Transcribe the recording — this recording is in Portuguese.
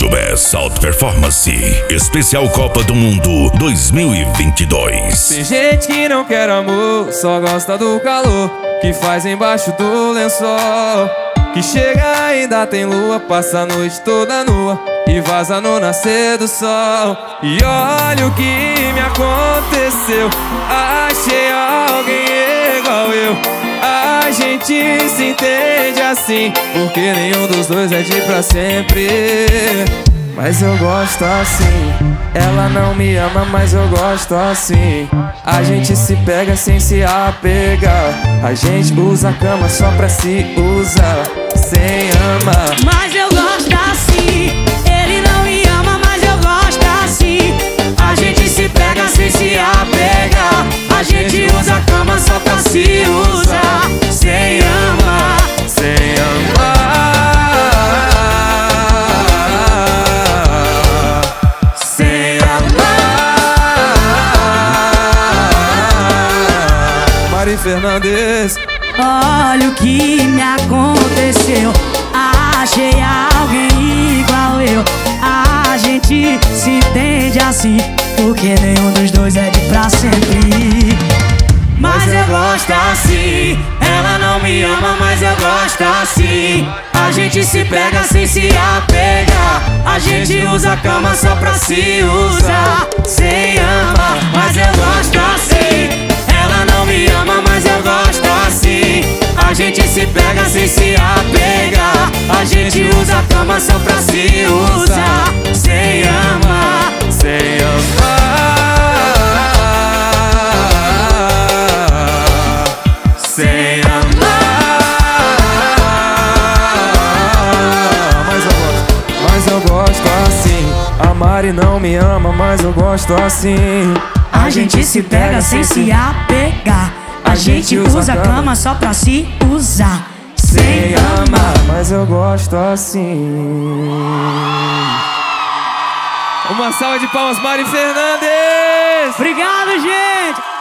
Estúdio Best Alta Performance, especial Copa do Mundo 2022. Tem gente que não quer amor, só gosta do calor que faz embaixo do lençol. Que chega ainda tem lua, passa a noite toda nua e vaza no nascer do sol. E olha o que me aconteceu, achei alguém igual eu. A gente se entende assim, porque nenhum dos dois é de pra sempre. Mas eu gosto assim, ela não me ama, mas eu gosto assim. A gente se pega sem se apegar, a gente usa a cama só pra se usar, sem amar. Mas eu gosto assim, ele não me ama, mas eu gosto assim. A gente se pega sem se apegar, a gente usa a cama só pra se usar, sem amar, sem amar. Fernandes. Olha o que me aconteceu, achei alguém igual eu. A gente se entende assim, porque nenhum dos dois é de pra sempre. Mas eu gosto assim, ela não me ama, mas eu gosto assim. A gente se pega sem se apegar, a gente usa a cama só pra se usar, sem amar. Mas eu gosto assim, ela não me ama, mas eu gosto assim. A gente se pega sem se apegar, a gente usa a cama só pra se usar, sem amar, sem amar, sem amar. Mas eu gosto assim. A Mari não me ama, mas eu gosto assim. A gente se pega sem se apegar, a gente usa a cama só pra se usar, sem amar. Mas eu gosto assim. Uma salva de palmas, Mari Fernandes. Obrigado, gente.